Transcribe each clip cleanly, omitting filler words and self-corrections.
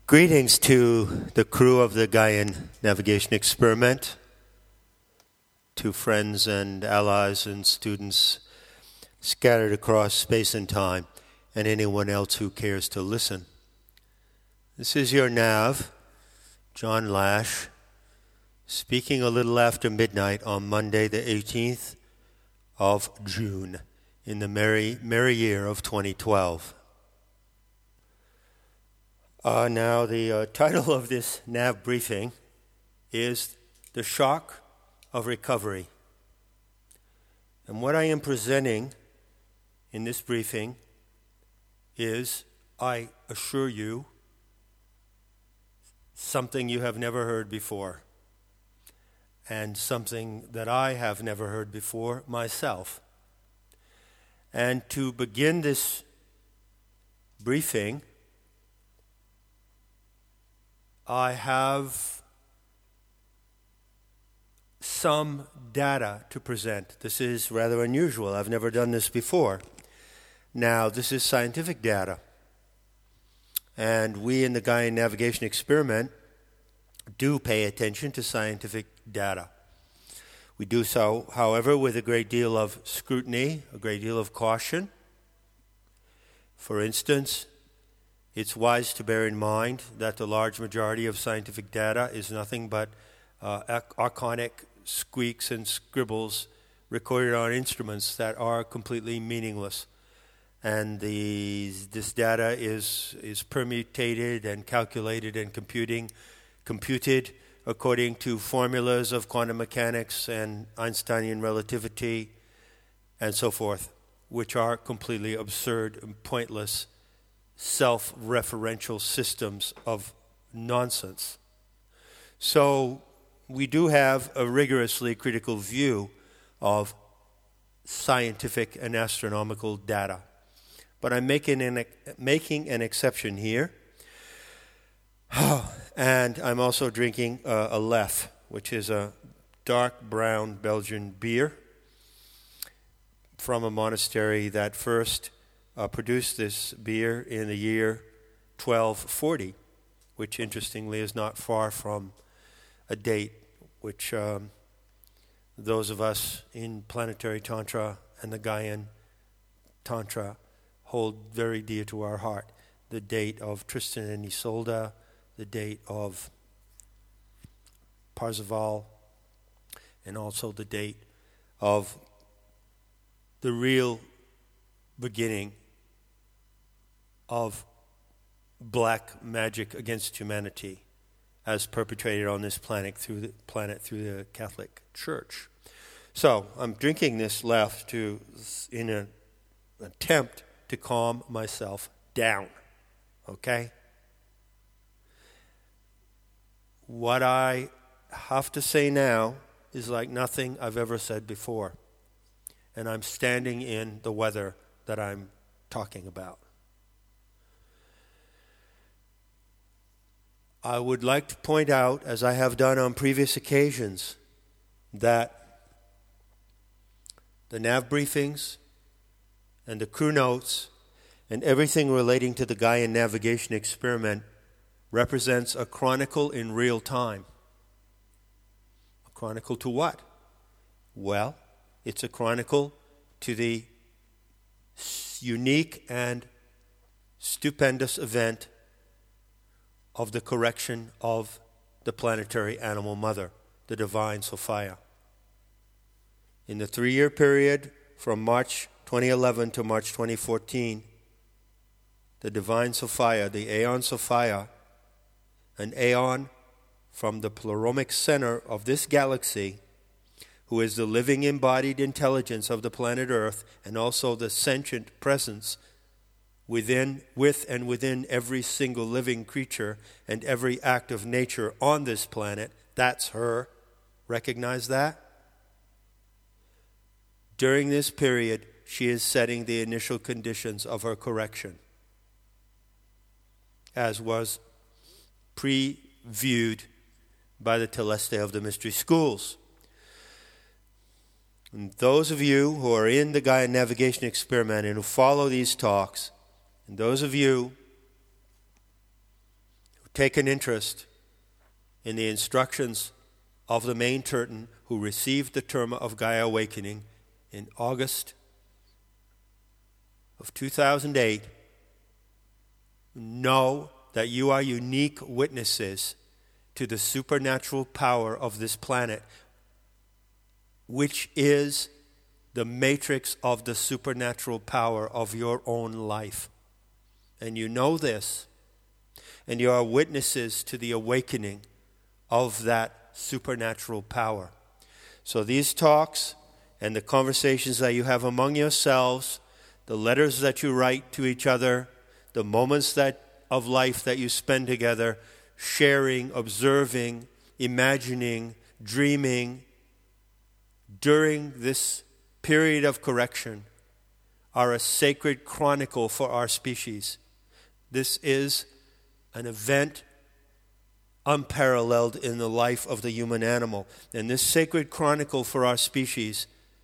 Greetings to the crew of the Gaian Navigation Experiment, to friends and allies and students scattered across space and time, and anyone else who cares to listen. This is your Nav, John Lash, speaking a little after midnight on Monday the 18th of June in the merry year of 2012. Now, the title of this NAV briefing is The Shock of Recovery. And what I am presenting in this briefing is, I assure you, something you have never heard before, and something that I have never heard before myself. And to begin this briefing, I have some data to present. This is rather unusual. I've never done this before. Now, this is scientific data. And we in the Gaian Navigation Experiment do pay attention to scientific data. We do so, however, with a great deal of scrutiny, a great deal of caution. For instance, it's wise to bear in mind that the large majority of scientific data is nothing but archonic squeaks and scribbles recorded on instruments that are completely meaningless. And this data is permutated and calculated and computed according to formulas of quantum mechanics and Einsteinian relativity and so forth, which are completely absurd and pointless self-referential systems of nonsense. So we do have a rigorously critical view of scientific and astronomical data. But I'm making an exception here. And I'm also drinking a Lef, which is a dark brown Belgian beer from a monastery that first produced this beer in the year 1240, which interestingly is not far from a date which those of us in planetary Tantra and the Gaian Tantra hold very dear to our heart. The date of Tristan and Isolde, the date of Parzival, and also the date of the real beginning of black magic against humanity as perpetrated on this planet through the Catholic Church. So I'm drinking this Left in an attempt to calm myself down, okay? What I have to say now is like nothing I've ever said before, and I'm standing in the weather that I'm talking about. I would like to point out, as I have done on previous occasions, that the NAV briefings and the crew notes and everything relating to the Gaian Navigation Experiment represents a chronicle in real time. A chronicle to what? Well, it's a chronicle to the unique and stupendous event of the correction of the planetary animal mother, the divine Sophia. In the 3-year period from March 2011 to March 2014, the divine Sophia, the Aeon Sophia, an aeon from the pleroma center of this galaxy, who is the living embodied intelligence of the planet Earth and also the sentient presence with and within every single living creature and every act of nature on this planet. That's her. Recognize that? During this period, she is setting the initial conditions of her correction, as was previewed by the Teleste of the Mystery Schools. And those of you who are in the Gaian Navigation Experiment and who follow these talks, and those of you who take an interest in the instructions of the main Turton who received the term of Gaia Awakening in August of 2008, know that you are unique witnesses to the supernatural power of this planet, which is the matrix of the supernatural power of your own life. And you know this, and you are witnesses to the awakening of that supernatural power. So these talks and the conversations that you have among yourselves, the letters that you write to each other, the moments of life that you spend together, sharing, observing, imagining, dreaming, during this period of correction, are a sacred chronicle for our species. This is an event unparalleled in the life of the human animal. And this sacred chronicle for our species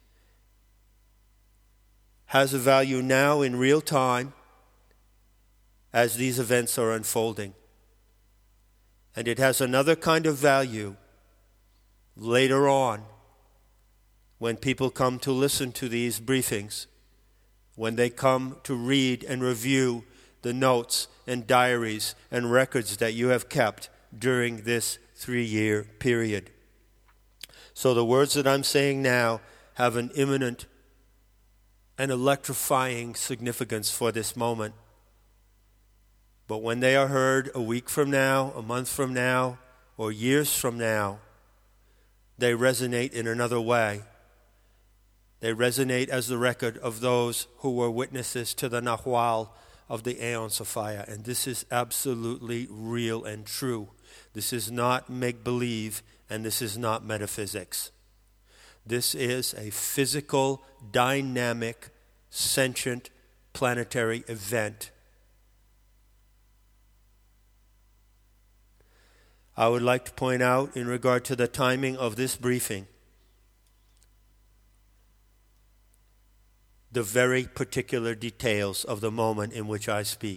has a value now in real time as these events are unfolding. And it has another kind of value later on when people come to listen to these briefings, when they come to read and review the notes and diaries and records that you have kept during this 3-year period. So the words that I'm saying now have an imminent and electrifying significance for this moment. But when they are heard a week from now, a month from now, or years from now, they resonate in another way. They resonate as the record of those who were witnesses to the Nahual of the Aeon Sophia. And this is absolutely real and true. This is not make-believe, and this is not metaphysics. This is a physical, dynamic, sentient, planetary event. I would like to point out, in regard to the timing of this briefing, the very particular details of the moment in which I speak.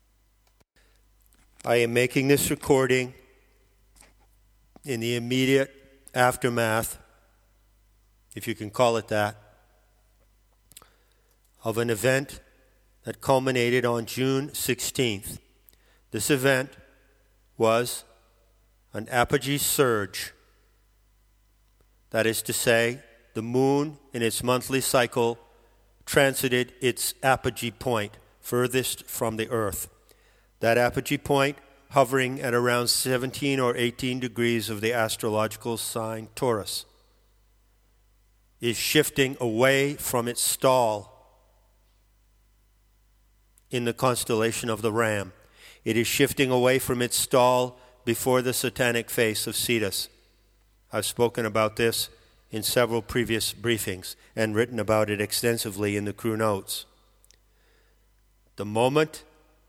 I am making this recording in the immediate aftermath, if you can call it that, of an event that culminated on June 16th. This event was an apogee surge. That is to say, the moon in its monthly cycle transited its apogee point furthest from the earth. That apogee point, hovering at around 17 or 18 degrees of the astrological sign Taurus, is shifting away from its stall in the constellation of the Ram. It is shifting away from its stall before the satanic face of Cetus. I've spoken about this in several previous briefings and written about it extensively in the crew notes. The moment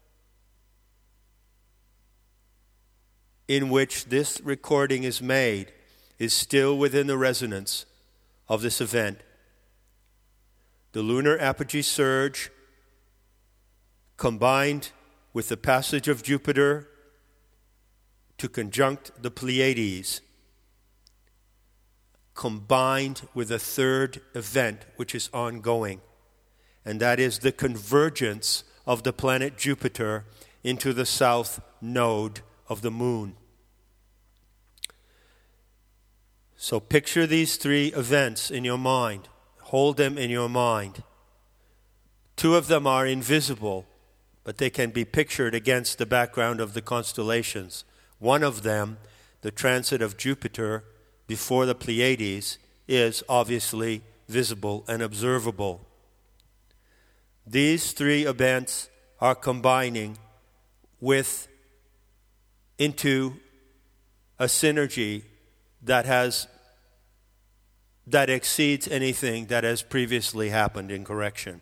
in which this recording is made is still within the resonance of this event. The lunar apogee surge, combined with the passage of Jupiter to conjunct the Pleiades, combined with a third event which is ongoing, and that is the convergence of the planet Jupiter into the south node of the moon. So picture these three events in your mind. Hold them in your mind. Two of them are invisible, but they can be pictured against the background of the constellations. One of them, the transit of Jupiter before the Pleiades, is obviously visible and observable. These three events are combining into a synergy that exceeds anything that has previously happened in correction.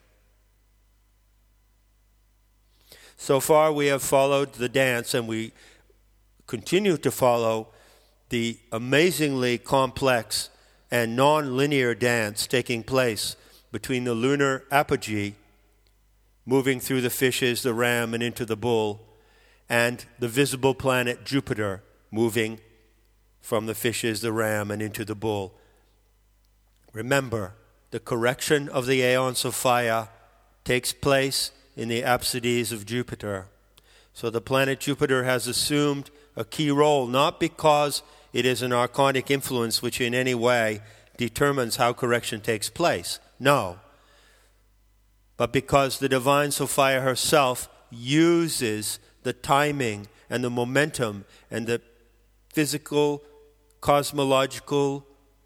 So far we have followed the dance, and we continue to follow the amazingly complex and non-linear dance taking place between the lunar apogee, moving through the fishes, the ram, and into the bull, and the visible planet Jupiter moving from the fishes, the ram, and into the bull. Remember, the correction of the aeons of fire takes place in the apsides of Jupiter. So the planet Jupiter has assumed a key role, not because it is an archonic influence which in any way determines how correction takes place. No. But because the divine Sophia herself uses the timing and the momentum and the physical, cosmological,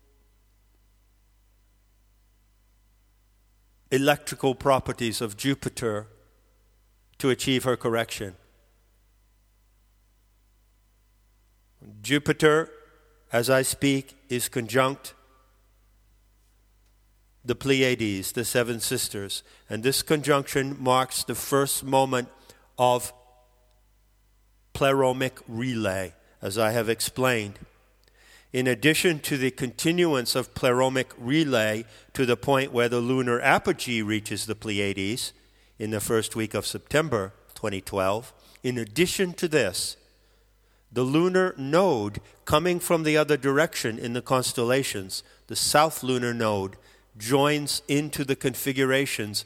electrical properties of Jupiter to achieve her correction. Jupiter, as I speak, is conjunct the Pleiades, the seven sisters. And this conjunction marks the first moment of pleromic relay, as I have explained. In addition to the continuance of pleromic relay to the point where the lunar apogee reaches the Pleiades in the first week of September 2012, in addition to this, the lunar node coming from the other direction in the constellations, the south lunar node, joins into the configurations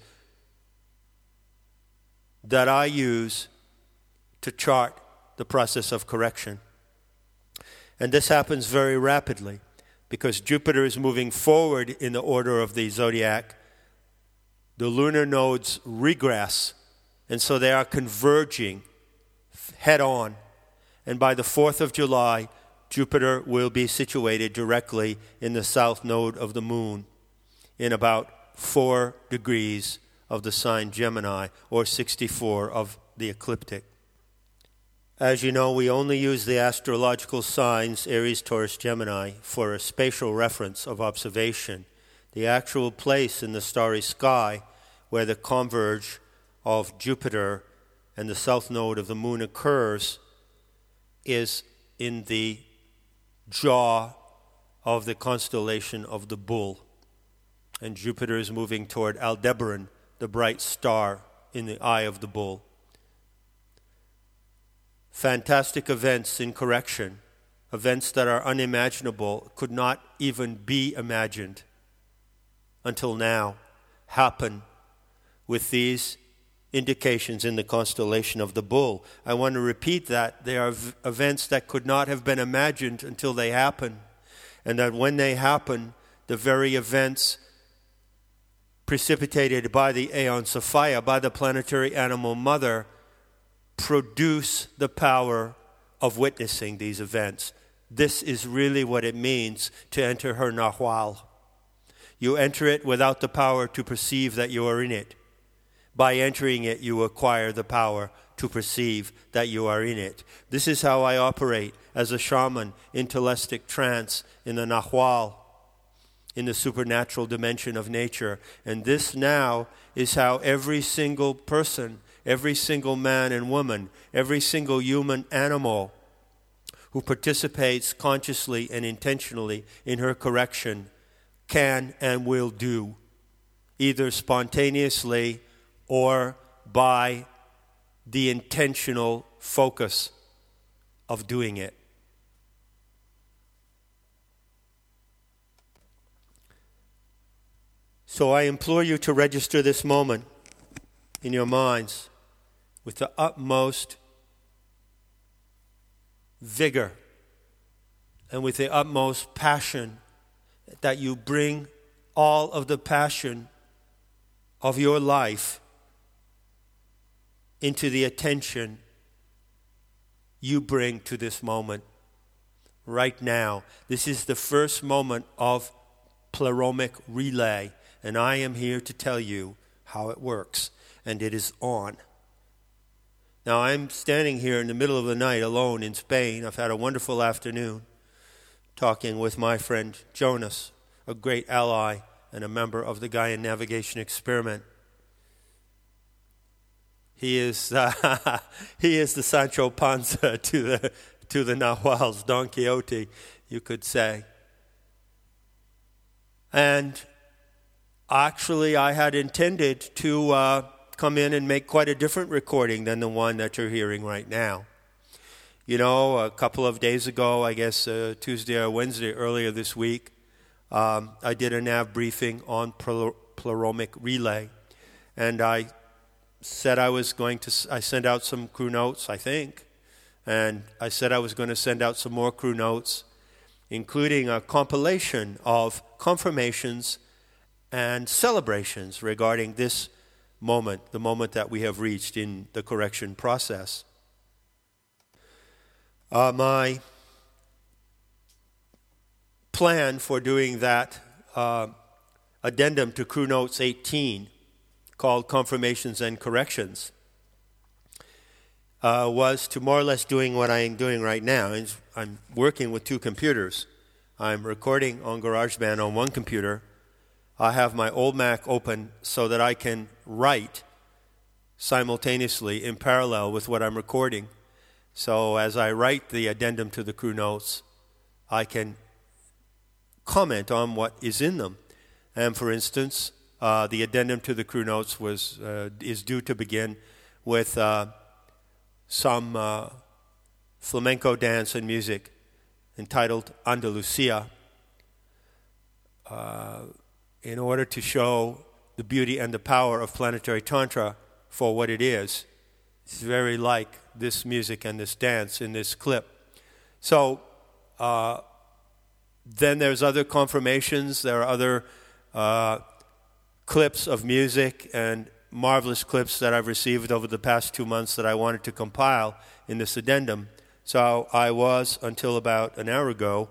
that I use to chart the process of correction. And this happens very rapidly because Jupiter is moving forward in the order of the zodiac. The lunar nodes regress, and so they are converging head on. And by the 4th of July, Jupiter will be situated directly in the south node of the moon in about 4 degrees of the sign Gemini, or 64 of the ecliptic. As you know, we only use the astrological signs Aries, Taurus, Gemini for a spatial reference of observation. The actual place in the starry sky where the converge of Jupiter and the south node of the moon occurs is in the jaw of the constellation of the Bull. And Jupiter is moving toward Aldebaran, the bright star in the eye of the Bull. Fantastic events in correction, events that are unimaginable, could not even be imagined until now, happen with these indications in the constellation of the Bull. I want to repeat that. They are events that could not have been imagined until they happen, and that when they happen, the very events precipitated by the Aeon Sophia, by the planetary animal mother, produce the power of witnessing these events. This is really what it means to enter her Nahual. You enter it without the power to perceive that you are in it. By entering it, you acquire the power to perceive that you are in it. This is how I operate as a shaman in telestic trance in the Nahual, in the supernatural dimension of nature. And this now is how every single person, every single man and woman, every single human animal who participates consciously and intentionally in her correction can and will do, either spontaneously or by the intentional focus of doing it. So I implore you to register this moment in your minds with the utmost vigor and with the utmost passion, that you bring all of the passion of your life into the attention you bring to this moment right now. This is the first moment of pleromic relay, and I am here to tell you how it works, and it is on. Now, I'm standing here in the middle of the night alone in Spain. I've had a wonderful afternoon talking with my friend Jonas, a great ally and a member of the Gaian Navigation Experiment. He is the Sancho Panza to the Nahuals, Don Quixote, you could say. And actually, I had intended to come in and make quite a different recording than the one that you're hearing right now. You know, a couple of days ago, I guess Tuesday or Wednesday earlier this week, I did a nav briefing on Pleromaic relay, and I said I sent out some crew notes, I think, and I said I was going to send out some more crew notes, including a compilation of confirmations and celebrations regarding this moment, the moment that we have reached in the correction process. My plan for doing that addendum to Crew Notes 18, called Confirmations and Corrections, was to more or less doing what I am doing right now. I'm working with two computers. I'm recording on GarageBand on one computer. I have my old Mac open so that I can write simultaneously in parallel with what I'm recording. So as I write the addendum to the crew notes, I can comment on what is in them. And for instance, the addendum to the crew notes is due to begin with some flamenco dance and music entitled Andalusia, in order to show the beauty and the power of planetary tantra for what it is. It's very like this music and this dance in this clip. So then there's other confirmations. There are other clips of music and marvelous clips that I've received over the past 2 months that I wanted to compile in this addendum. So I was, until about an hour ago,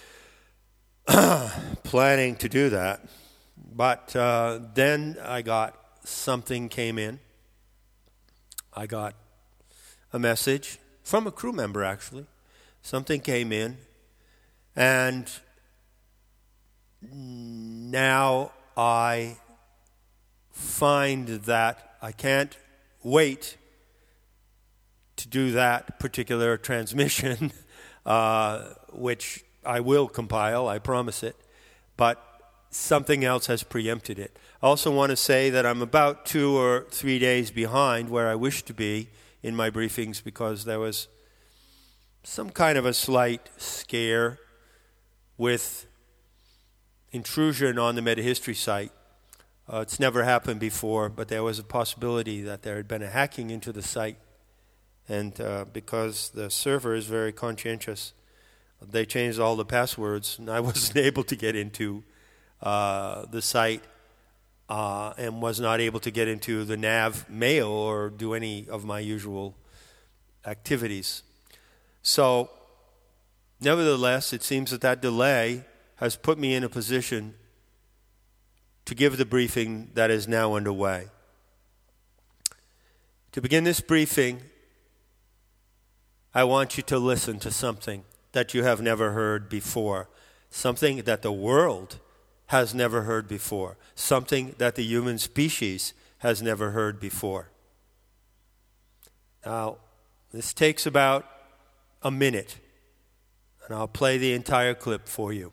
planning to do that. But then something came in. I got a message from a crew member, actually. Something came in, and now I find that I can't wait to do that particular transmission, which I will compile, I promise it, but something else has preempted it. I also want to say that I'm about 2 or 3 days behind where I wish to be in my briefings, because there was some kind of a slight scare with intrusion on the Metahistory site. It's never happened before, but there was a possibility that there had been a hacking into the site. And because the server is very conscientious, they changed all the passwords, and I wasn't able to get into the site and was not able to get into the nav mail or do any of my usual activities. So, nevertheless, it seems that delay has put me in a position to give the briefing that is now underway. To begin this briefing, I want you to listen to something that you have never heard before, something that the world has never heard before, something that the human species has never heard before. Now, this takes about a minute, and I'll play the entire clip for you.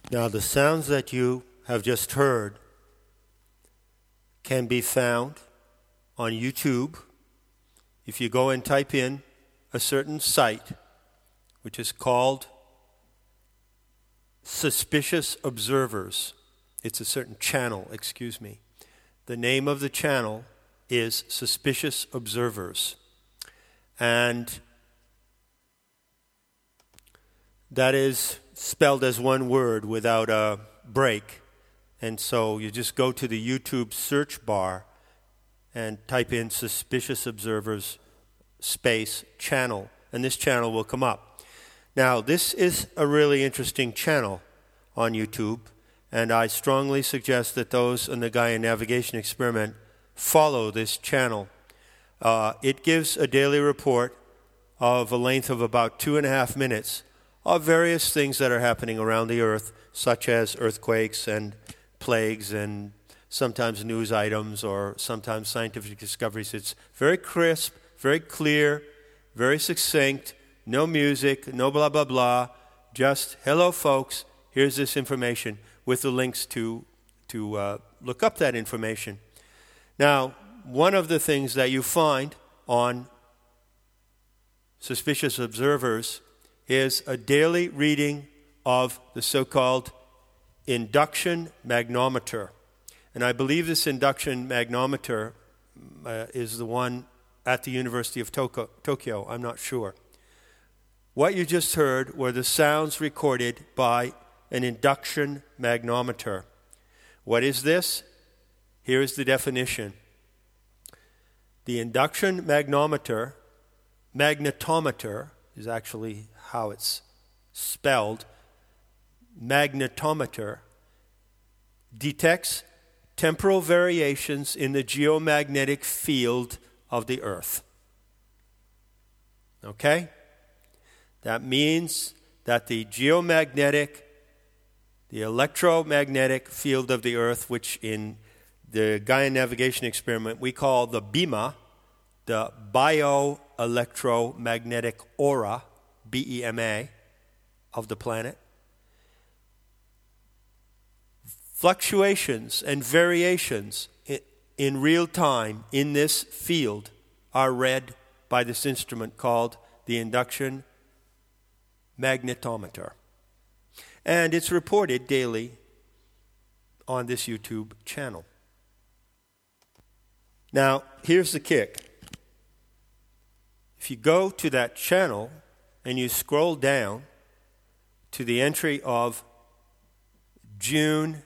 Now, the sounds that you have just heard can be found on YouTube. If you go and type in a certain site, which is called Suspicious Observers. It's a certain channel, excuse me. The name of the channel is Suspicious Observers. And that is spelled as one word without a break. And so you just go to the YouTube search bar and type in Suspicious Observers space channel, and this channel will come up. Now, this is a really interesting channel on YouTube, and I strongly suggest that those in the Gaia Navigation Experiment follow this channel. It gives a daily report of a length of about 2.5 minutes of various things that are happening around the earth, such as earthquakes and plagues and sometimes news items or sometimes scientific discoveries. It's very crisp, very clear, very succinct, no music, no blah, blah, blah, just, hello, folks, here's this information with the links to look up that information. Now, one of the things that you find on Suspicious Observers is a daily reading of the so-called induction magnometer. And I believe this induction magnometer is the one at the University of Tokyo. I'm not sure. What you just heard were the sounds recorded by an induction magnometer. What is this? Here is the definition. The induction magnetometer is actually how it's spelled. Magnetometer detects temporal variations in the geomagnetic field of the Earth. Okay? That means that the electromagnetic field of the Earth, which in the Gaia Navigation Experiment we call the BEMA, the bioelectromagnetic aura, BEMA, of the planet, fluctuations and variations in real time in this field are read by this instrument called the induction magnetometer. And it's reported daily on this YouTube channel. Now, here's the kick. If you go to that channel and you scroll down to the entry of June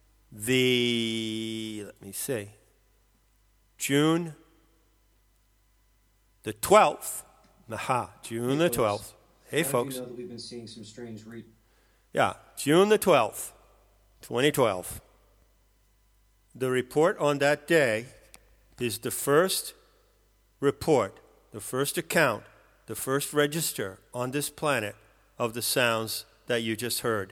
the 12th. June the 12th. Hey, folks. You know that we've been seeing some strange June the 12th, 2012. The report on that day is the first report, the first account, the first register on this planet of the sounds that you just heard.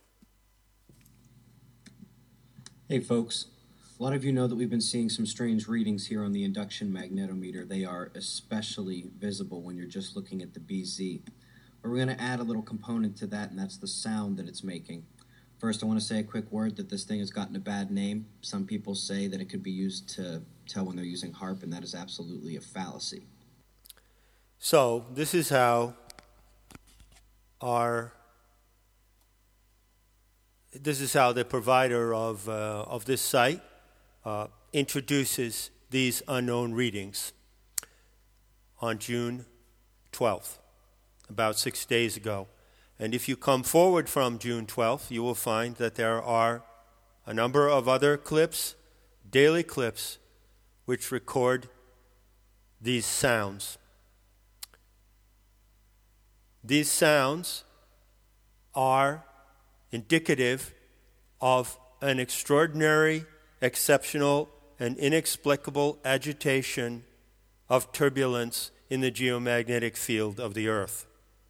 Hey folks, a lot of you know that we've been seeing some strange readings here on the induction magnetometer. They are especially visible when you're just looking at the BZ. But we're going to add a little component to that, and that's the sound that it's making. First, I want to say a quick word that this thing has gotten a bad name. Some people say that it could be used to tell when they're using HAARP, and that is absolutely a fallacy. So, this is how the provider of this site introduces these unknown readings on June 12th, about 6 days ago. And if you come forward from June 12th, you will find that there are a number of other clips, daily clips, which record these sounds. These sounds are indicative of an extraordinary, exceptional, and inexplicable agitation of turbulence in the geomagnetic field of the Earth.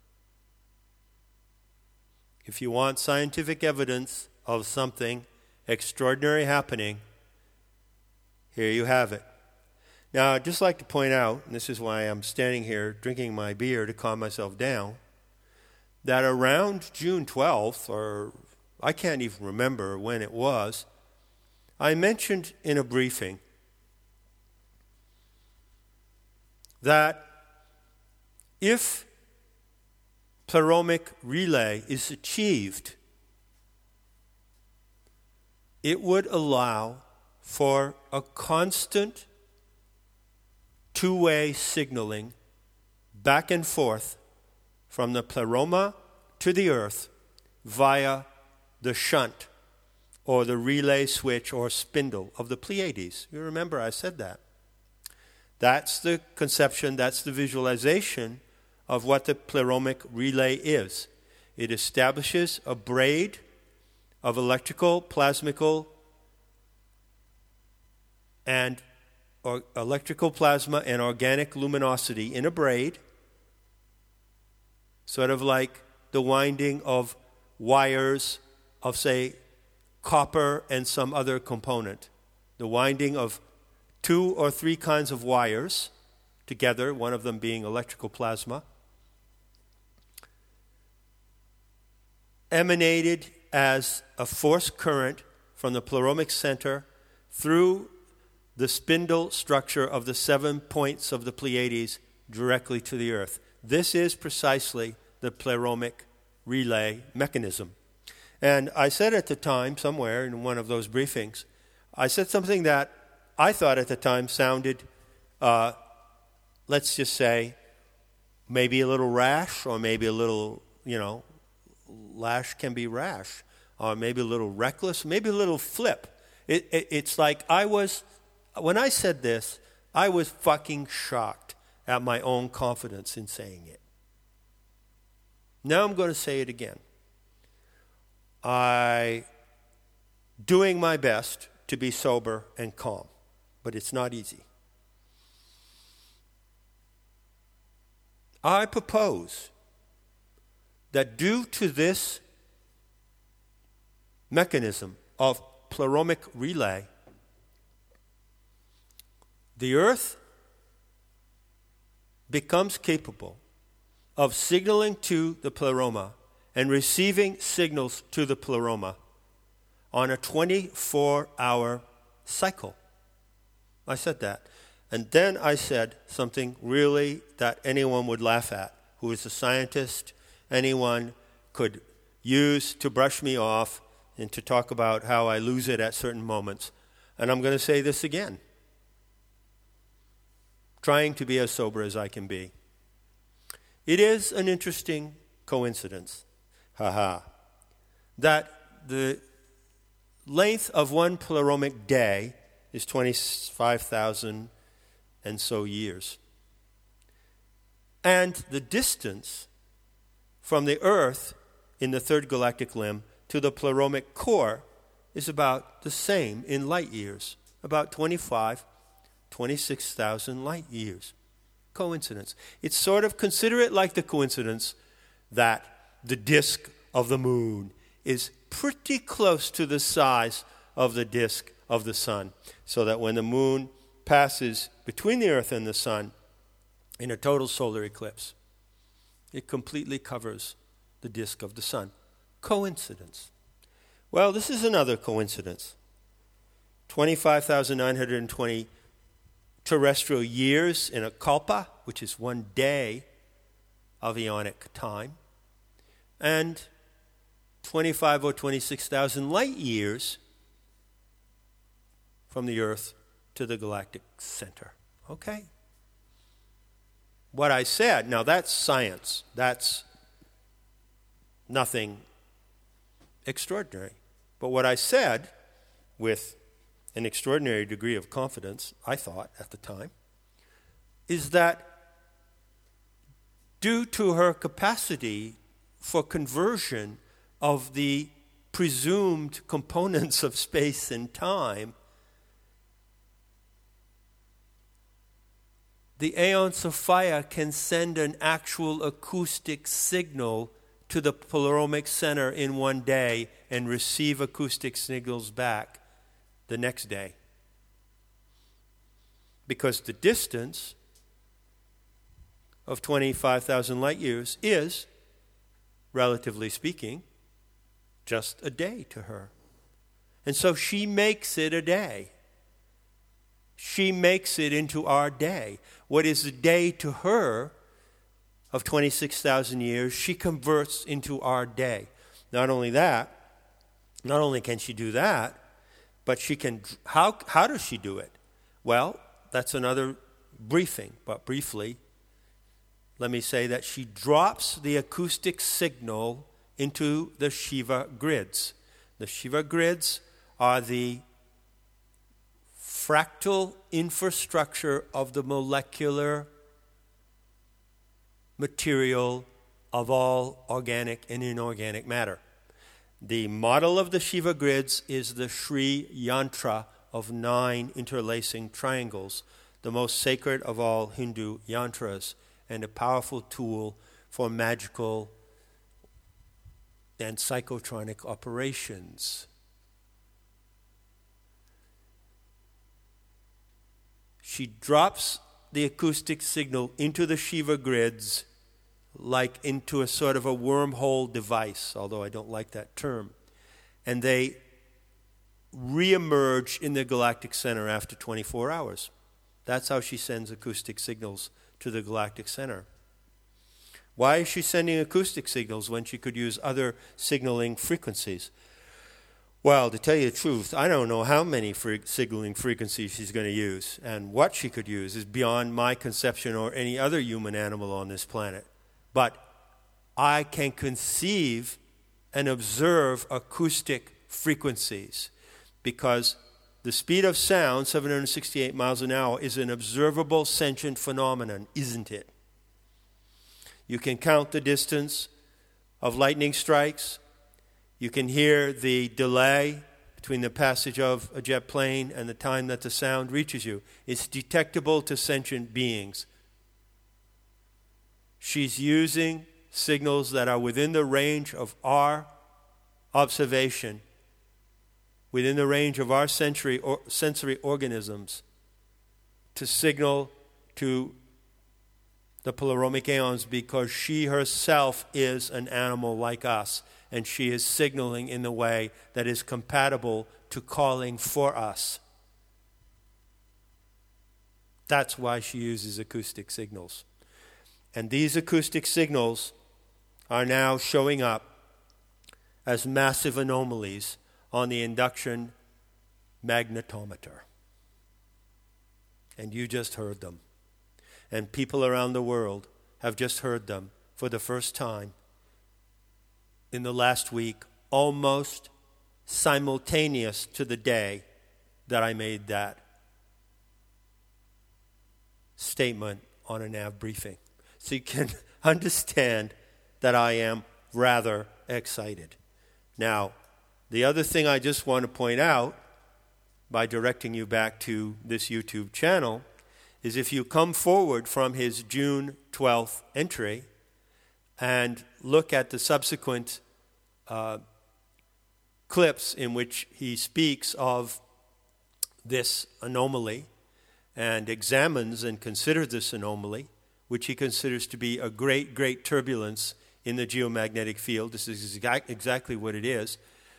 If you want scientific evidence of something extraordinary happening, here you have it. Now, I'd just like to point out, and this is why I'm standing here drinking my beer to calm myself down, that around June 12th, or I can't even remember when it was, I mentioned in a briefing that if Pleroma relay is achieved, it would allow for a constant two-way signaling back and forth from the Pleroma to the Earth via the shunt or the relay switch or spindle of the Pleiades. You remember I said that. That's the conception, that's the visualization of what the Pleroma relay is. It establishes a braid of electrical, plasmical, and electrical plasma and organic luminosity in a braid, sort of like the winding of wires of, say, copper and some other component. The winding of 2 or 3 kinds of wires together, one of them being electrical plasma, emanated as a force current from the Pleroma center through the spindle structure of the 7 points of the Pleiades directly to the Earth. This is precisely the Pleroma relay mechanism. And I said at the time, somewhere in one of those briefings, I said something that I thought at the time sounded, let's just say, maybe a little rash, or maybe a little, lash can be rash, or maybe a little reckless, maybe a little flip. It's like when I said this, I was fucking shocked at my own confidence in saying it. Now I'm going to say it again. Doing my best to be sober and calm, but it's not easy. I propose that due to this mechanism of Pleroma relay, the Earth becomes capable of signaling to the Pleroma and receiving signals to the Pleroma on a 24-hour cycle. I said that. And then I said something really that anyone would laugh at, who is a scientist, anyone could use to brush me off and to talk about how I lose it at certain moments. And I'm going to say this again, trying to be as sober as I can be. It is an interesting coincidence, that the length of one Pleroma day is 25,000 and so years. And the distance from the Earth in the third galactic limb to the Pleroma core is about the same in light years, about 26,000 light years. Coincidence. It's sort of, consider it like the coincidence that the disk of the moon is pretty close to the size of the disk of the sun, so that when the moon passes between the Earth and the sun in a total solar eclipse, it completely covers the disk of the sun. Coincidence. Well, this is another coincidence. 25,920 terrestrial years in a kalpa, which is 1 day of eonic time, and 25 or 26,000 light years from the Earth to the galactic center. Okay? What I said, now that's science. That's nothing extraordinary. But what I said, with an extraordinary degree of confidence, I thought at the time, is that due to her capacity for conversion of the presumed components of space and time, the Aeon Sophia can send an actual acoustic signal to the Pleroma center in 1 day and receive acoustic signals back the next day. Because the distance of 25,000 light years is, relatively speaking, just a day to her. And so she makes it a day. She makes it into our day. What is a day to her of 26,000 years, she converts into our day. Not only can she do that, but she can, how does she do it? Well, that's another briefing, but briefly, let me say that she drops the acoustic signal into the Shiva grids. The Shiva grids are the fractal infrastructure of the molecular material of all organic and inorganic matter. The model of the Shiva grids is the Sri Yantra of 9 interlacing triangles, the most sacred of all Hindu yantras, and a powerful tool for magical and psychotronic operations. She drops the acoustic signal into the Shiva grids like into a sort of a wormhole device, although I don't like that term. And they reemerge in the galactic center after 24 hours. That's how she sends acoustic signals to the galactic center. Why is she sending acoustic signals when she could use other signaling frequencies? Well, to tell you the truth, I don't know how many signaling frequencies she's going to use, and what she could use is beyond my conception or any other human animal on this planet. But I can conceive and observe acoustic frequencies because the speed of sound, 768 miles an hour, is an observable sentient phenomenon, isn't it? You can count the distance of lightning strikes. You can hear the delay between the passage of a jet plane and the time that the sound reaches you. It's detectable to sentient beings. She's using signals that are within the range of our observation, within the range of our sensory organisms, to signal to the Pleroma Aeons, because she herself is an animal like us, and she is signaling in the way that is compatible to calling for us. That's why she uses acoustic signals. And these acoustic signals are now showing up as massive anomalies on the induction magnetometer. And you just heard them. And people around the world have just heard them for the first time in the last week, almost simultaneous to the day that I made that statement on a NAV briefing. So you can understand that I am rather excited. Now, the other thing I just want to point out, by directing you back to this YouTube channel, is if you come forward from his June 12th entry and look at the subsequent clips in which he speaks of this anomaly and examines and considers this anomaly, which he considers to be a great, great turbulence in the geomagnetic field. This is exactly what it is.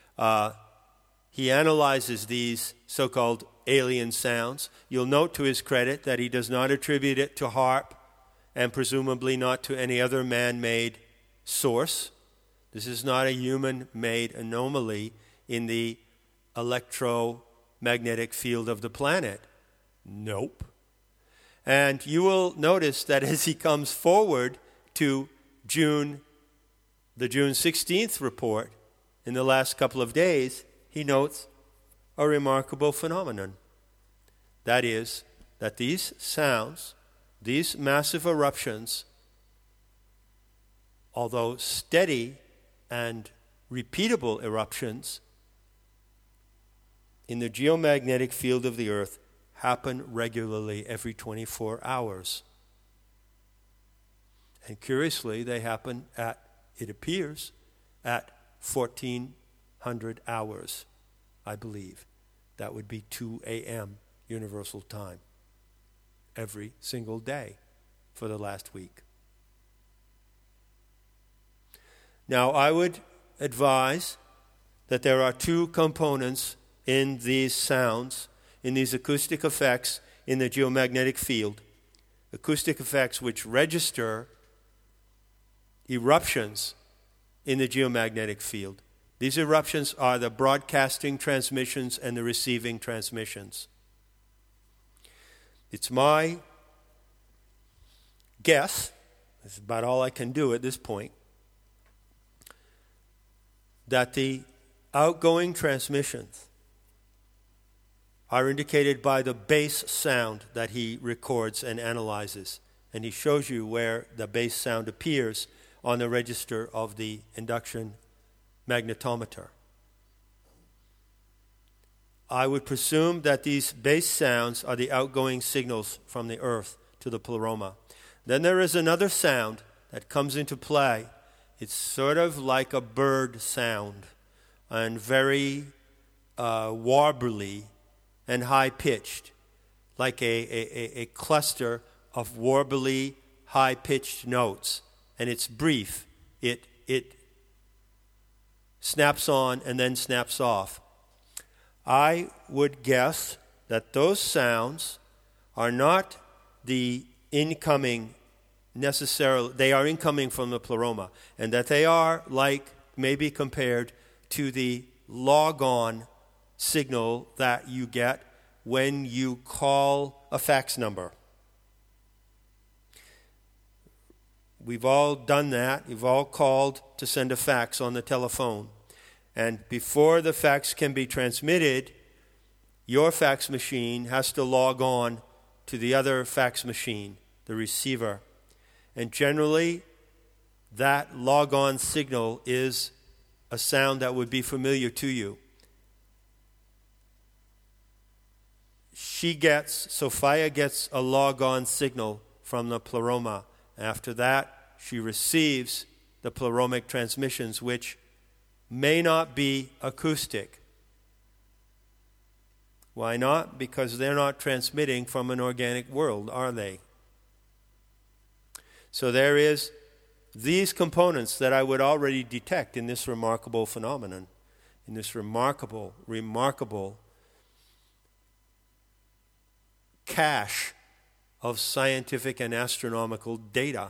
He analyzes these so-called alien sounds. You'll note to his credit that he does not attribute it to HAARP and presumably not to any other man-made source. This is not a human-made anomaly in the electromagnetic field of the planet. Nope. And you will notice that as he comes forward to the June 16th report, in the last couple of days, he notes a remarkable phenomenon. That is, that these sounds, these massive eruptions, although steady and repeatable eruptions in the geomagnetic field of the earth, happen regularly every 24 hours. And curiously, they happen at, it appears, at 1400 hours, I believe. That would be 2 a.m. Universal Time every single day for the last week. Now, I would advise that there are two components in these sounds, in these acoustic effects in the geomagnetic field. Acoustic effects which register eruptions in the geomagnetic field. These eruptions are the broadcasting transmissions and the receiving transmissions. It's my guess, this is about all I can do at this point, that the outgoing transmissions are indicated by the bass sound that he records and analyzes. And he shows you where the bass sound appears on the register of the induction magnetometer. I would presume that these bass sounds are the outgoing signals from the earth to the pleroma. Then there is another sound that comes into play. It's sort of like a bird sound and very warbly and high-pitched, like a cluster of warbly, high-pitched notes. And it's brief. It snaps on and then snaps off. I would guess that those sounds are not the incoming necessarily, they are incoming from the pleroma, and that they are like maybe compared to the log-on signal that you get when you call a fax number. We've all done that. You've all called to send a fax on the telephone. And before the fax can be transmitted, your fax machine has to log on to the other fax machine, the receiver. And generally, that log-on signal is a sound that would be familiar to you. Sophia gets a log-on signal from the pleroma. After that, she receives the pleromic transmissions, which may not be acoustic. Why not? Because they're not transmitting from an organic world, are they? So there is these components that I would already detect in this remarkable phenomenon, in this remarkable cache of scientific and astronomical data.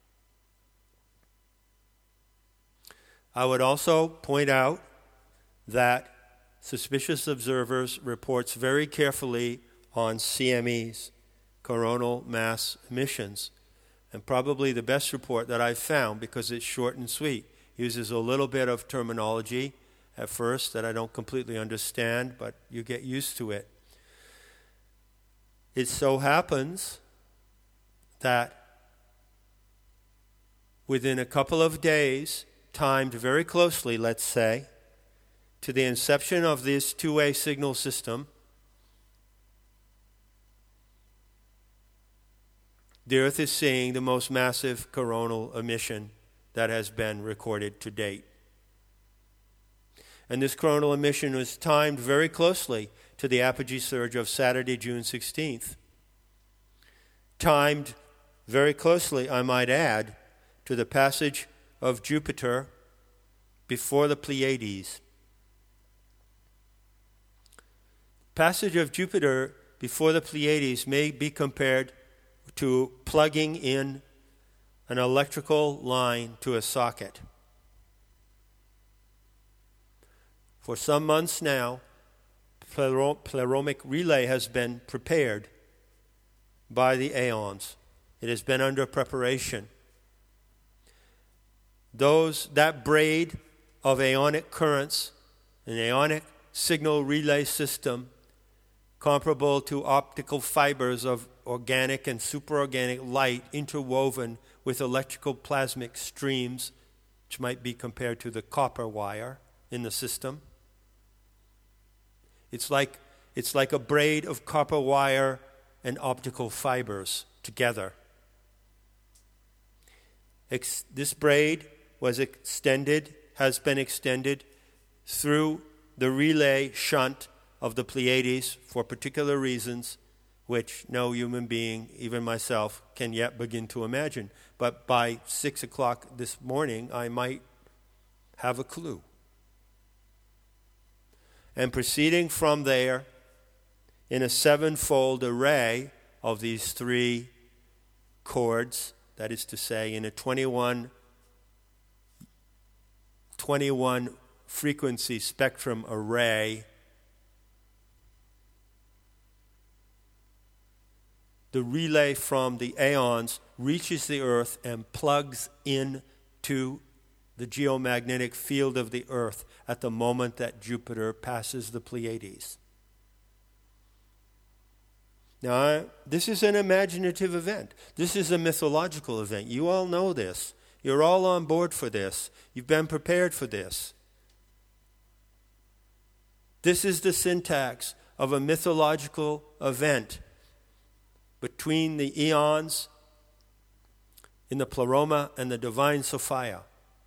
I would also point out that Suspicious Observers reports very carefully on CMEs, coronal mass emissions, and probably the best report that I've found because it's short and sweet. Uses a little bit of terminology at first that I don't completely understand, but you get used to it. It so happens that within a couple of days, timed very closely, let's say, to the inception of this two-way signal system, the Earth is seeing the most massive coronal emission that has been recorded to date. And this coronal emission was timed very closely to the apogee surge of Saturday, June 16th. Timed very closely, I might add, to the passage of Jupiter before the Pleiades. Passage of Jupiter before the Pleiades may be compared to plugging in an electrical line to a socket. For some months now, pleromic relay has been prepared by the aeons. It has been under preparation. That braid of aeonic currents, an aeonic signal relay system comparable to optical fibers of organic and superorganic light interwoven with electrical plasmic streams, which might be compared to the copper wire in the system. It's like a braid of copper wire and optical fibers together. This braid has been extended through the relay shunt of the Pleiades for particular reasons which no human being, even myself, can yet begin to imagine. But by 6 o'clock this morning, I might have a clue. And proceeding from there in a sevenfold array of these three chords, that is to say, in a 21 frequency spectrum array, the relay from the aeons reaches the earth and plugs into the geomagnetic field of the earth at the moment that Jupiter passes the Pleiades. Now, this is an imaginative event. This is a mythological event. You all know this. You're all on board for this. You've been prepared for this. This is the syntax of a mythological event between the eons in the Pleroma and the divine Sophia.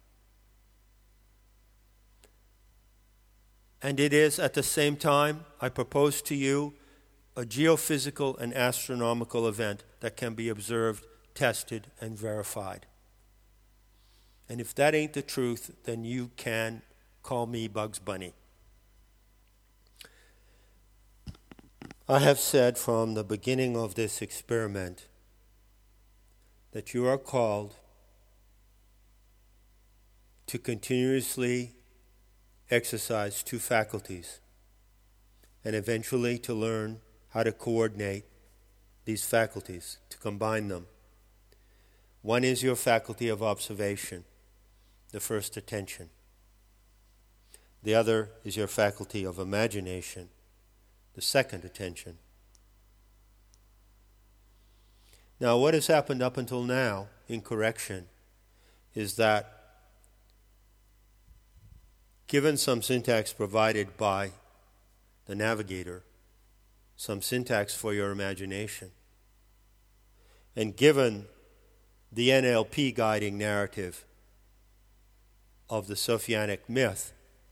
And it is at the same time, I propose to you, a geophysical and astronomical event that can be observed, tested, and verified. And if that ain't the truth, then you can call me Bugs Bunny. I have said from the beginning of this experiment that you are called to continuously exercise two faculties and eventually to learn how to coordinate these faculties, to combine them. One is your faculty of observation, the first attention. The other is your faculty of imagination, the second attention. Now, what has happened up until now in correction is that given some syntax provided by the navigator, some syntax for your imagination, and given the NLP guiding narrative of the Sophianic myth,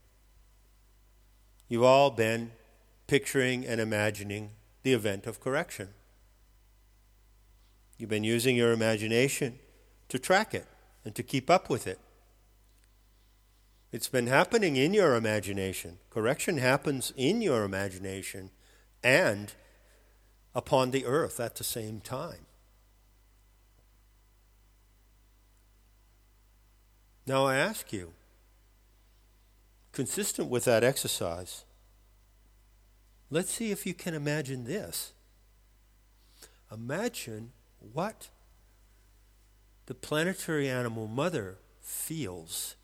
you've all been picturing and imagining the event of correction. You've been using your imagination to track it and to keep up with it. It's been happening in your imagination. Correction happens in your imagination and upon the earth at the same time. Now I ask you, consistent with that exercise, let's see if you can imagine this. Imagine what the planetary animal mother feels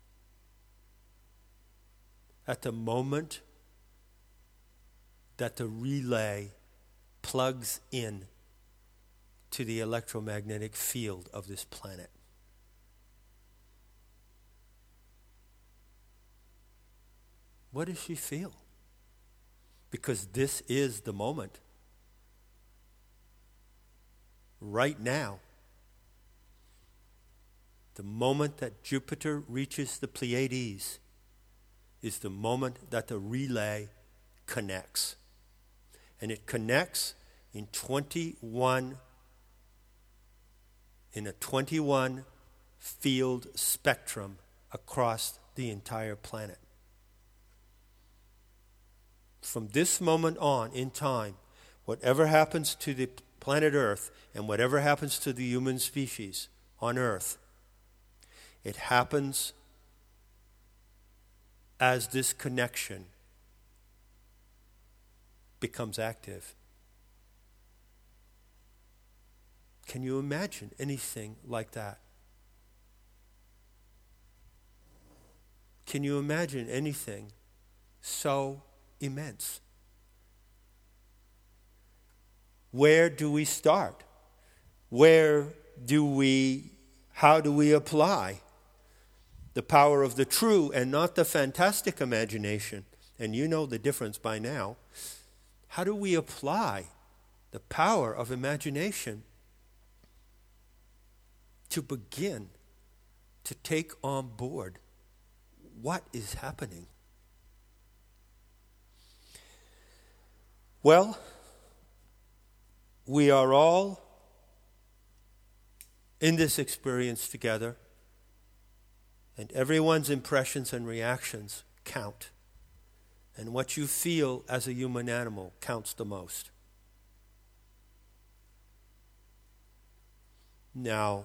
at the moment that the relay plugs in to the electromagnetic field of this planet. What does she feel? Because this is the moment. Right now. The moment that Jupiter reaches the Pleiades is the moment that the relay connects. And it connects in a 21 field spectrum across the entire planet. From this moment on in time, whatever happens to the planet Earth and whatever happens to the human species on Earth, it happens as this connection becomes active. Can you imagine anything like that? Can you imagine anything so immense? Where do we start? How do we apply the power of the true and not the fantastic imagination? And you know the difference by now. How do we apply the power of imagination to begin to take on board what is happening? Well, we are all in this experience together, and everyone's impressions and reactions count. And what you feel as a human animal counts the most. Now,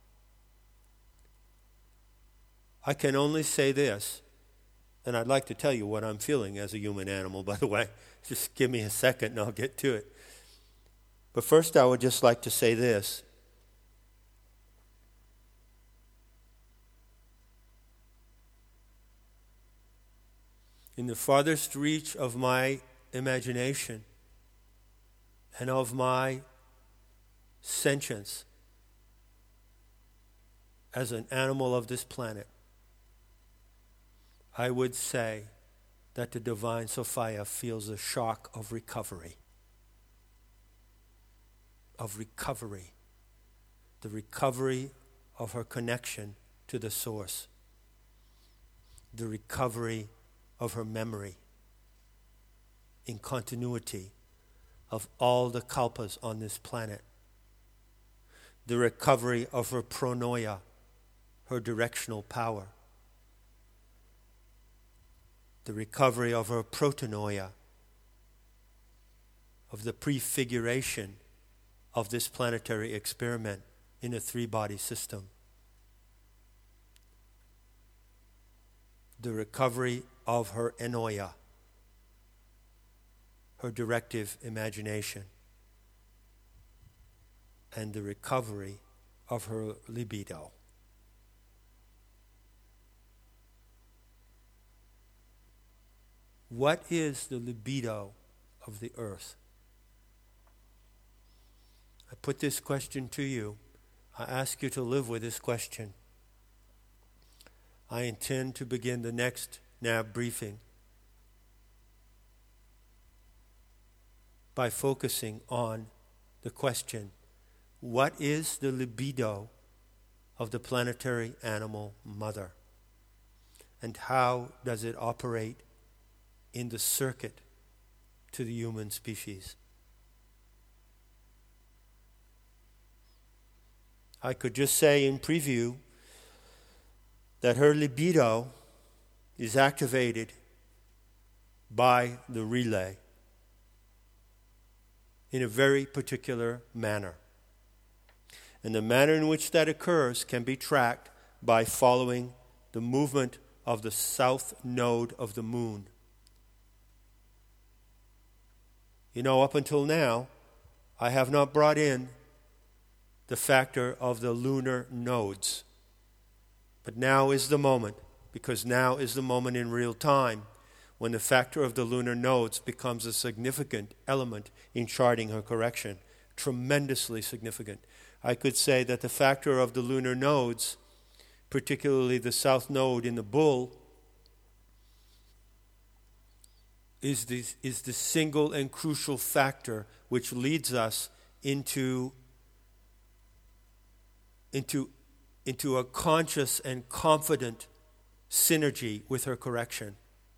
I can only say this, and I'd like to tell you what I'm feeling as a human animal, by the way. Just give me a second and I'll get to it. But first I would just like to say this. In the farthest reach of my imagination and of my sentience as an animal of this planet, I would say that the Divine Sophia feels a shock of recovery. Of recovery. The recovery of her connection to the source. The recovery of her memory in continuity of all the kalpas on this planet. The recovery of her pronoia, her directional power. The recovery of her protonoia, of the prefiguration of this planetary experiment in a three-body system. The recovery of her enoia, her directive imagination, and the recovery of her libido. What is the libido of the earth? I put this question to you. I ask you to live with this question. I intend to begin the next NAB briefing by focusing on the question, what is the libido of the planetary animal mother? And how does it operate in the circuit to the human species? I could just say in preview that her libido is activated by the relay in a very particular manner. And the manner in which that occurs can be tracked by following the movement of the south node of the moon. You know, up until now, I have not brought in the factor of the lunar nodes. But now is the moment, because now is the moment in real time when the factor of the lunar nodes becomes a significant element in charting her correction. Tremendously significant. I could say that the factor of the lunar nodes, particularly the south node in the bull, is the single and crucial factor which leads us into a conscious and confident synergy with her correction.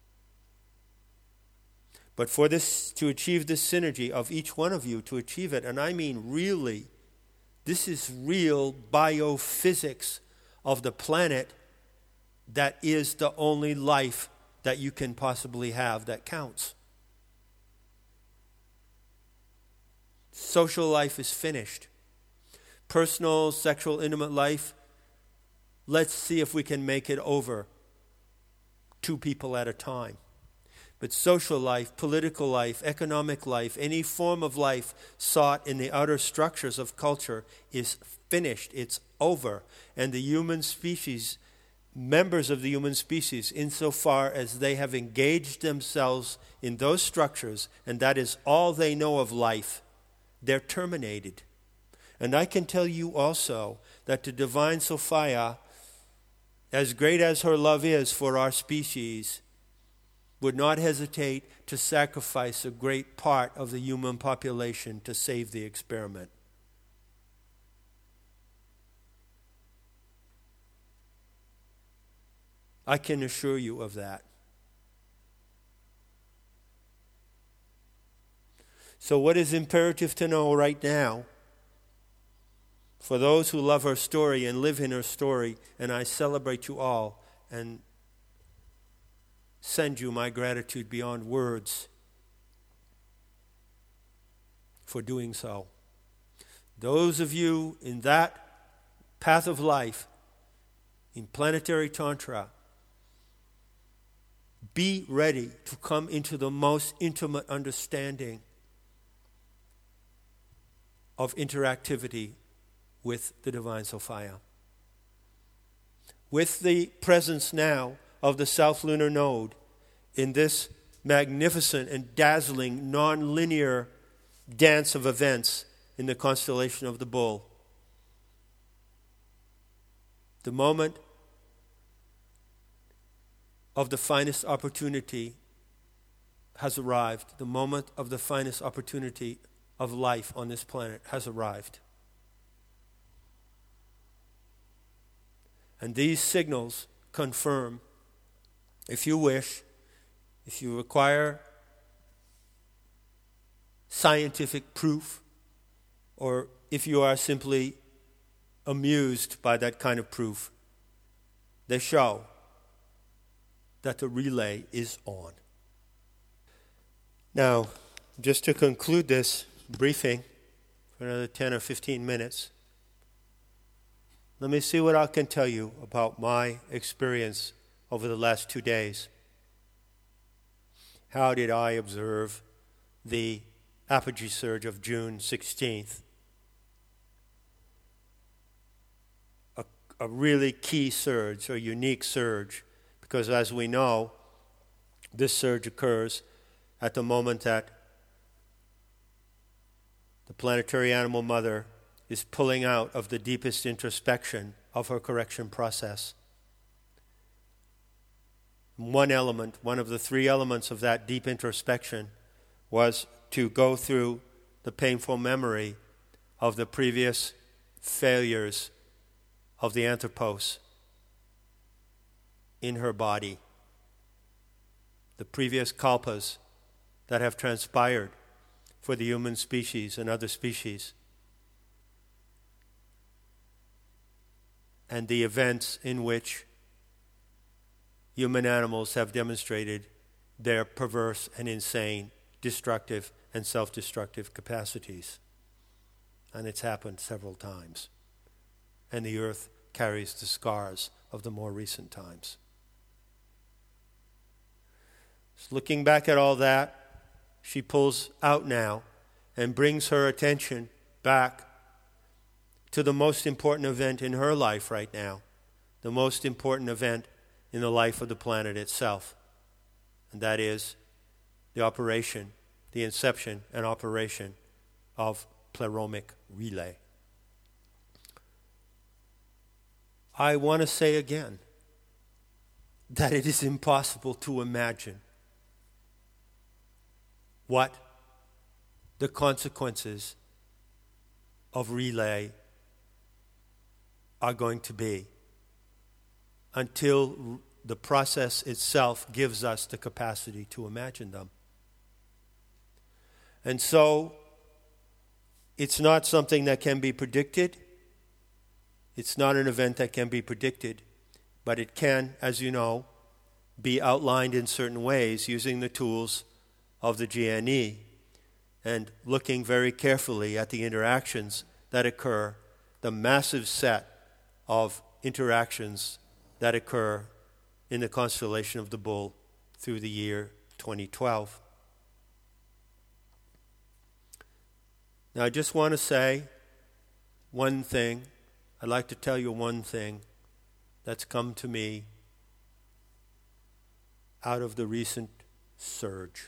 But for this, to achieve this synergy of each one of you, to achieve it, and I mean really, this is real biophysics of the planet that is the only life that you can possibly have that counts. Social life is finished. Personal, sexual, intimate life, let's see if we can make it over 2 people at a time. But social life, political life, economic life, any form of life sought in the outer structures of culture is finished. It's over. And the human species, members of the human species, insofar as they have engaged themselves in those structures, and that is all they know of life, they're terminated. And I can tell you also that the Divine Sophia, as great as her love is for our species, would not hesitate to sacrifice a great part of the human population to save the experiment. I can assure you of that. So what is imperative to know right now, for those who love her story and live in her story, and I celebrate you all, and send you my gratitude beyond words for doing so. Those of you in that path of life, in planetary Tantra, be ready to come into the most intimate understanding of interactivity with the Divine Sophia. With the presence now of the South Lunar Node in this magnificent and dazzling non-linear dance of events in the constellation of the Bull, the moment of the finest opportunity has arrived. The moment of the finest opportunity of life on this planet has arrived. And these signals confirm, if you wish, if you require scientific proof, or if you are simply amused by that kind of proof, they show that the relay is on. Now, just to conclude this briefing for another 10 or 15 minutes, let me see what I can tell you about my experience over the last 2 days. How did I observe the apogee surge of June 16th? A really key surge, a unique surge, because as we know, this surge occurs at the moment that the planetary animal mother is pulling out of the deepest introspection of her correction process. One element, one of the 3 elements of that deep introspection, was to go through the painful memory of the previous failures of the anthropos in her body, the previous kalpas that have transpired for the human species and other species, and the events in which human animals have demonstrated their perverse and insane, destructive and self-destructive capacities. And it's happened several times. And the earth carries the scars of the more recent times. So looking back at all that, she pulls out now and brings her attention back to the most important event in her life right now, the most important event in the life of the planet itself, and that is the operation, the inception and operation of Pleromic Relay. I want to say again that it is impossible to imagine what the consequences of relay are going to be until the process itself gives us the capacity to imagine them. And so, it's not something that can be predicted. It's not an event that can be predicted, but it can, as you know, be outlined in certain ways using the tools of the GNE and looking very carefully at the interactions that occur, the massive set of interactions that occur in the constellation of the Bull through the year 2012. Now, I just want to say one thing. I'd like to tell you one thing that's come to me out of the recent surge.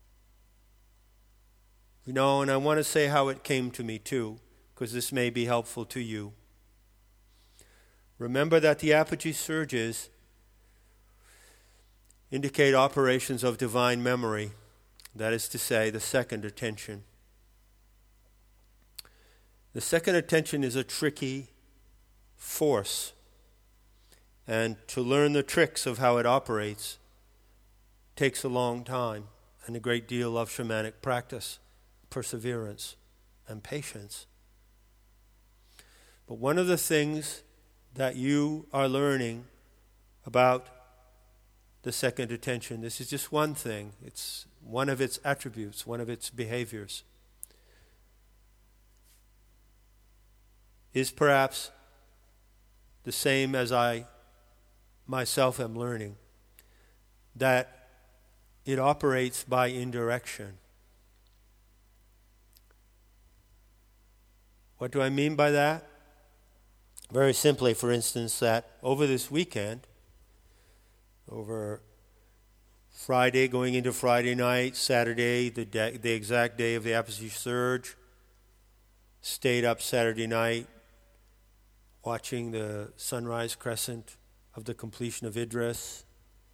You know, and I want to say how it came to me too, because this may be helpful to you. Remember that the apogee surges indicate operations of divine memory, that is to say, the second attention. The second attention is a tricky force, and to learn the tricks of how it operates takes a long time and a great deal of shamanic practice, perseverance, and patience. But one of the things that you are learning about the second attention. This is just one thing. It's one of its attributes, one of its behaviors. Is perhaps the same as I myself am learning, that it operates by indirection. What do I mean by that? Very simply, for instance, that over this weekend, over Friday going into Friday night, Saturday, the exact day of the Apogee Surge, stayed up Saturday night watching the sunrise crescent of the completion of Idris.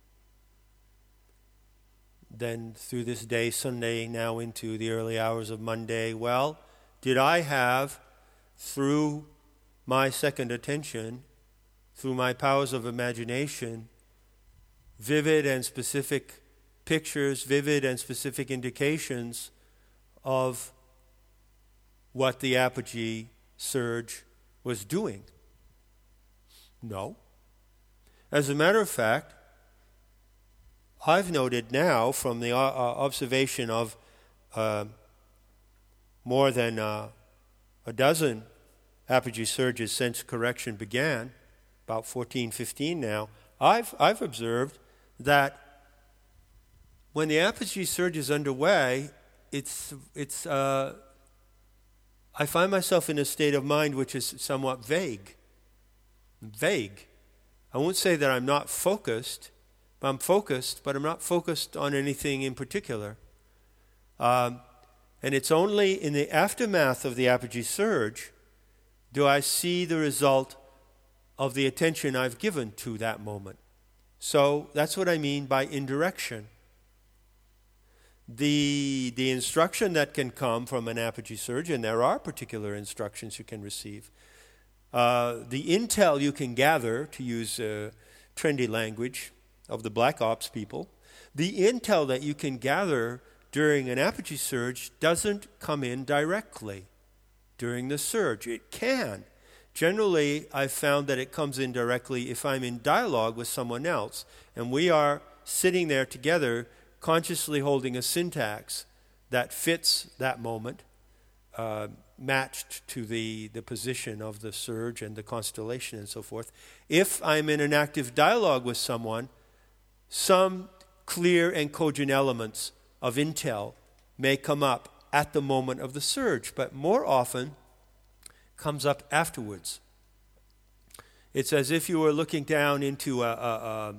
Then through this day, Sunday, now into the early hours of Monday. Well, did I have, through my second attention, through my powers of imagination, vivid and specific pictures, vivid and specific indications of what the Apogee Surge was doing? No. As a matter of fact, I've noted now from the observation of more than a dozen Apogee surges since correction began, about 14, 15 now, I've observed that when the Apogee surge is underway, I find myself in a state of mind which is somewhat vague. I won't say that I'm not focused. I'm focused, but I'm not focused on anything in particular. And it's only in the aftermath of the Apogee Surge do I see the result of the attention I've given to that moment. So that's what I mean by indirection. The instruction that can come from an Apogee Surge, and there are particular instructions you can receive, the intel you can gather, to use trendy language of the Black Ops people, the intel that you can gather during an Apogee Surge doesn't come in directly during the surge. It can. Generally, I've found that it comes in directly if I'm in dialogue with someone else, and we are sitting there together consciously holding a syntax that fits that moment, matched to the position of the surge and the constellation and so forth. If I'm in an active dialogue with someone, some clear and cogent elements of intel may come up at the moment of the surge, but more often comes up afterwards. It's as if you were looking down into a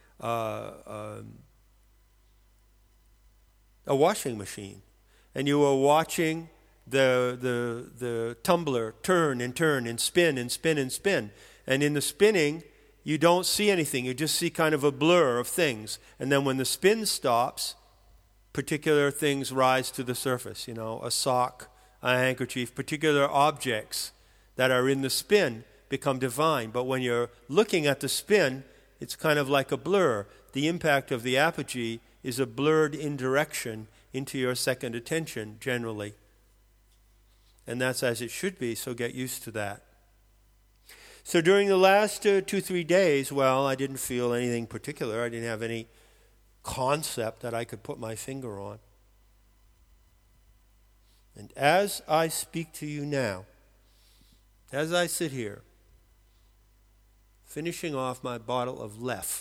washing machine, and you were watching the tumbler turn and turn and spin and spin and spin. And in the spinning, you don't see anything. You just see kind of a blur of things. And then when the spin stops, particular things rise to the surface. A sock, a handkerchief, particular objects that are in the spin become divine. But when you're looking at the spin, it's kind of like a blur. The impact of the apogee is a blurred indirection into your second attention, generally. And that's as it should be, so get used to that. So during the last 2-3 days, I didn't feel anything particular. I didn't have any concept that I could put my finger on. And as I speak to you now, as I sit here, finishing off my bottle of Lef,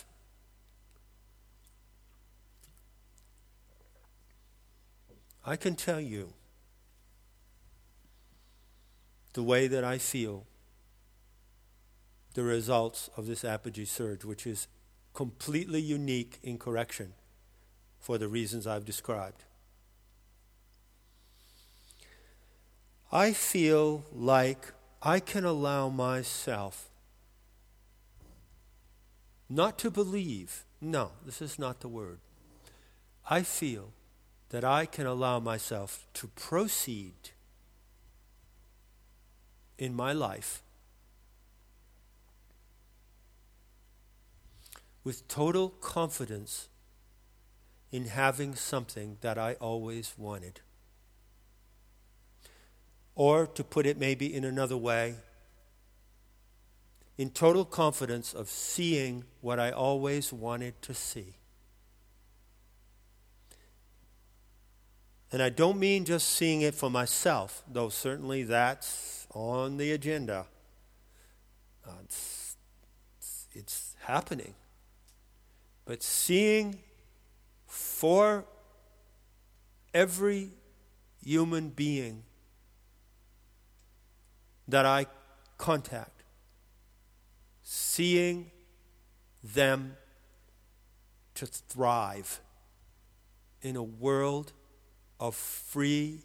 I can tell you the way that I feel the results of this apogee surge, which is completely unique in correction for the reasons I've described. I feel like I can allow myself not to believe. No, this is not the word. I feel that I can allow myself to proceed in my life with total confidence in having something that I always wanted. Or, to put it maybe in another way, in total confidence of seeing what I always wanted to see. And I don't mean just seeing it for myself, though certainly that's on the agenda. It's happening. But seeing for every human being that I contact, seeing them to thrive in a world of free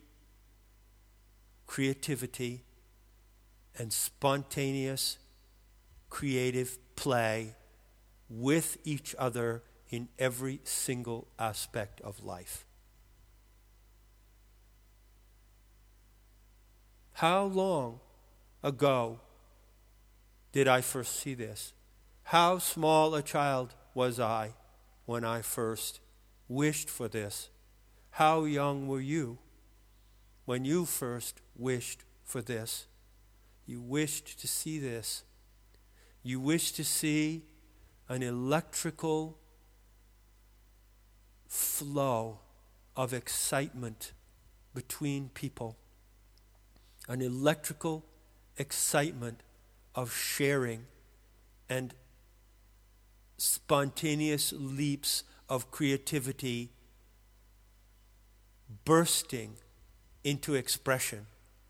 creativity and spontaneous creative play with each other in every single aspect of life. How long ago did I first see this? How small a child was I when I first wished for this? How young were you when you first wished for this? You wished to see this. You wished to see an electrical flow of excitement between people. An electrical excitement of sharing and spontaneous leaps of creativity bursting into expression,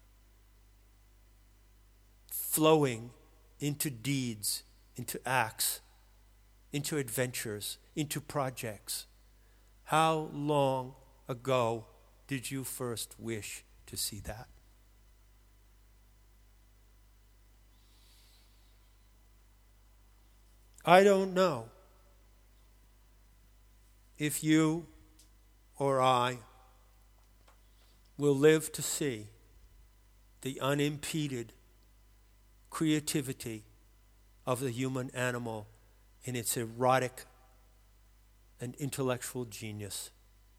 flowing into deeds, into acts, into adventures, into projects. How long ago did you first wish to see that? I don't know if you or I will live to see the unimpeded creativity of the human animal in its erotic and intellectual genius.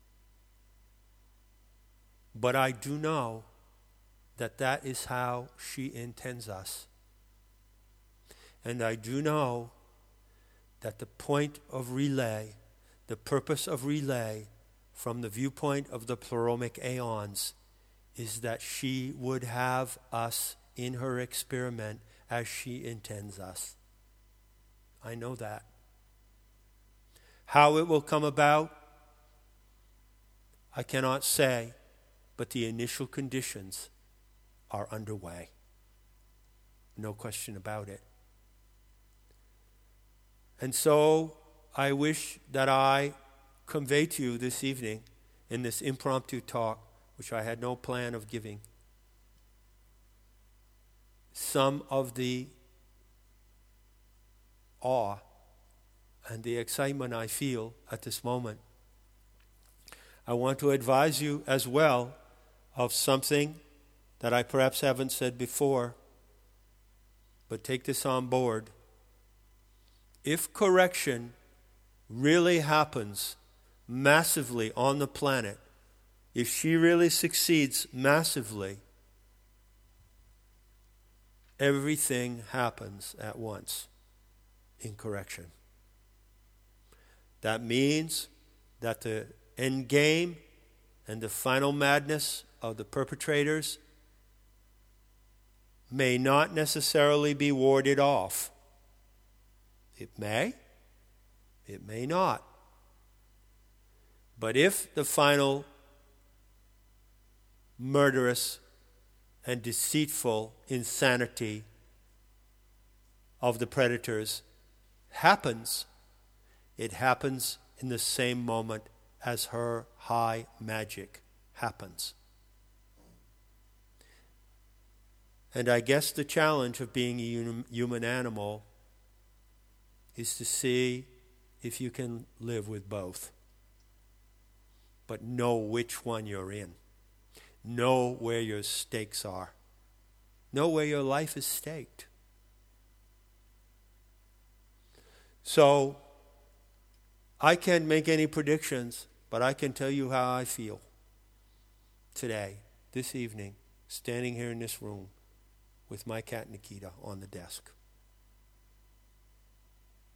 But I do know that that is how she intends us. And I do know that the point of relay, the purpose of relay from the viewpoint of the Plurilomic aeons is that she would have us in her experiment as she intends us. I know that. How it will come about, I cannot say, but the initial conditions are underway. No question about it. And so I wish that I convey to you this evening in this impromptu talk, which I had no plan of giving, some of the awe and the excitement I feel at this moment. I want to advise you as well of something that I perhaps haven't said before, but take this on board. If correction really happens massively on the planet, if she really succeeds massively, everything happens at once in correction. That means that the end game and the final madness of the perpetrators may not necessarily be warded off. It may not. But if the final murderous and deceitful insanity of the predators happens, it happens in the same moment as her high magic happens. And I guess the challenge of being a human animal is to see if you can live with both. But know which one you're in. Know where your stakes are. Know where your life is staked. So, I can't make any predictions, but I can tell you how I feel today, this evening, standing here in this room with my cat Nikita on the desk.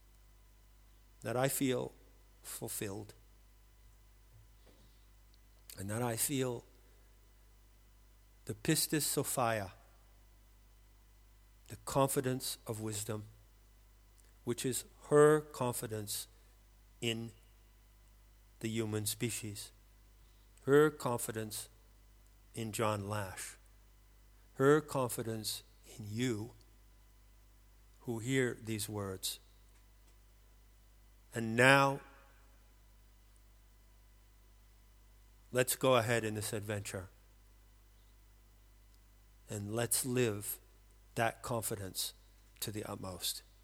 That I feel fulfilled. And that I feel the pistis sophia, the confidence of wisdom, which is her confidence in the human species, her confidence in John Lash, her confidence in you who hear these words. And now, let's go ahead in this adventure and let's live that confidence to the utmost.